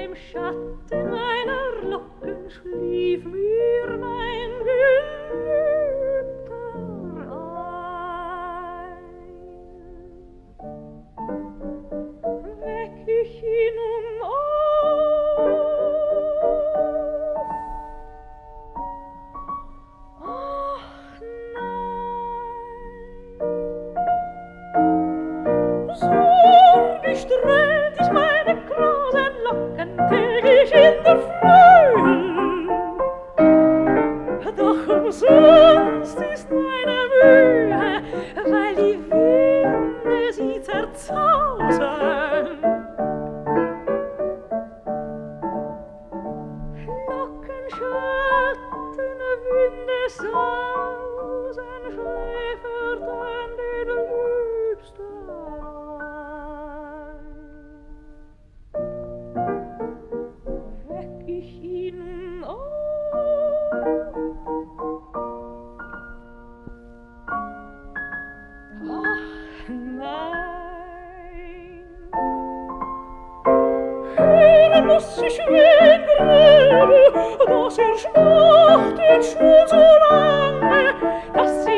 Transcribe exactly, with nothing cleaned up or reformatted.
dem Schatten meiner Locken schlief mir mein Geliebter ein. Weck ich ihn nun auf? Ach nein. Sorglich strählt ich meine großen Locken, täg ich in der Frühe. Doch umsonst ist meine Mühe, weil die Winde sie zerzausern. Locken, Schatten, Winde sausen, schäferten den Liebsten ein. Weck ich ihn auf? Ach nein, hören muss ich wen gräbe, dass er schlachtet schon so lange, dass